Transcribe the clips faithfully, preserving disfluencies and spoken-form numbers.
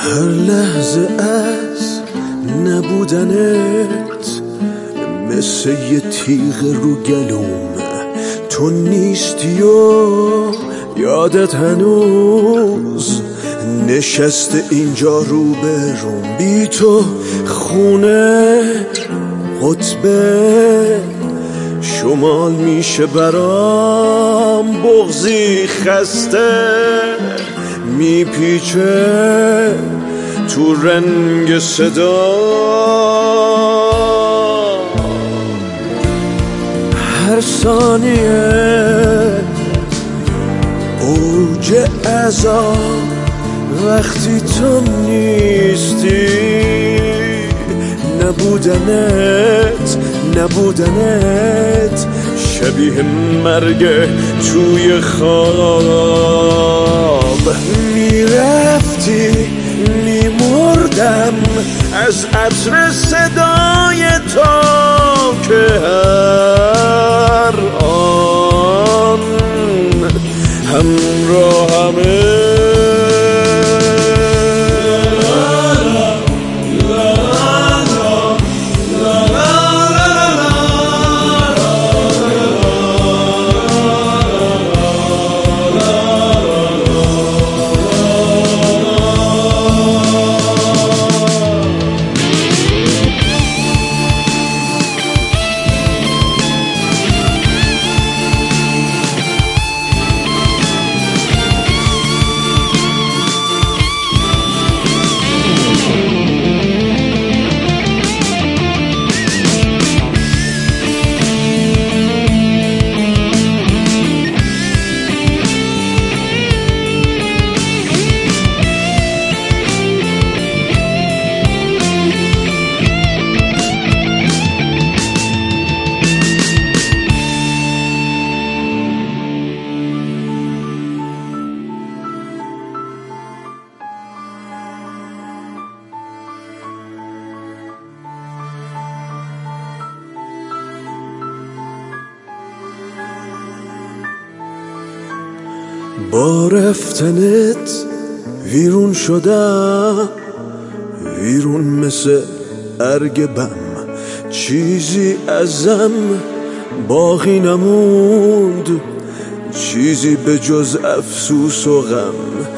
هر لحظه از نبودنت مثل یه تیغ رو گلوم، تو نیستی و یادت هنوز نشسته اینجا رو به روم. بی تو خونه قطبه شمال میشه برام، بغضی خسته میپیچه تو رنگ صدا. هر ثانیه اوج عذاب وقتی تو نیستی، نبودنت نبودنت شبیه مرگ توی خواب. میرفتی میمردم از عطر صدای تو که هر آن همراهمه. با رفتنت ویرون شدم، ویرون مثل ارگ بم، چیزی ازم باقی نموند، چیزی به جز افسوس و غم.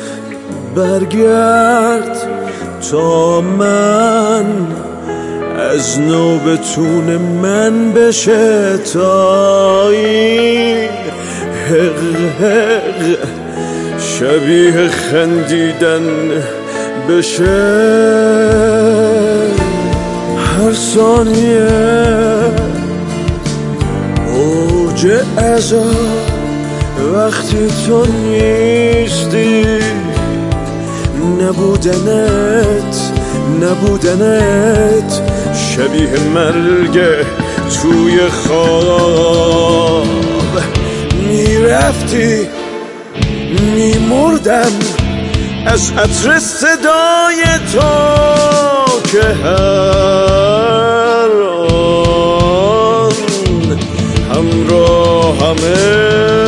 برگرد تا من از نو بتون من بشه، تا این حق حق شبیه خندیدن بشه. هر ثانیه اوج عذاب وقتی تو نیستی، نبودنت نبودنت شبیه مرگ توی خواب. میرفتی میمردم از عطر صدای تو که هر آن همراهمه.